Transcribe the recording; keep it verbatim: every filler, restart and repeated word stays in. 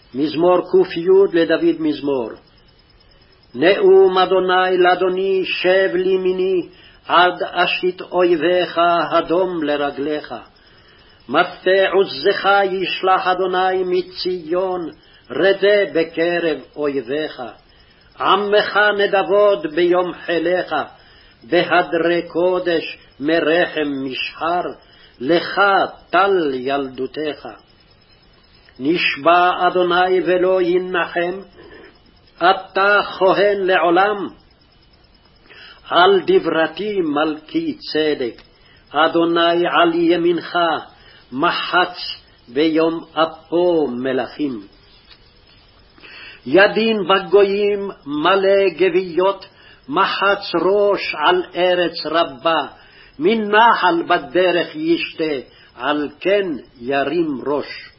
מזמור ק"י לדוד מזמור. נאום אדוני לאדוני שב לימיני, עד אשית אויביך הדום לרגליך. מטה עוזך ישלח אדוני מציון, רדה בקרב אויביך. עמך נדבות ביום חילך, בהדרי קודש מרחם משחר, לך טל ילדותך. נשבע אדוני ולא ינחם, אתה כהן לעולם. על דברתי מלכי צדק, אדוני על ימינך, מחץ ביום אפו מלכים. ידין בגויים מלא גוויות, מחץ ראש על ארץ רבה. מן נחל בדרך ישתה, על כן ירים ראש.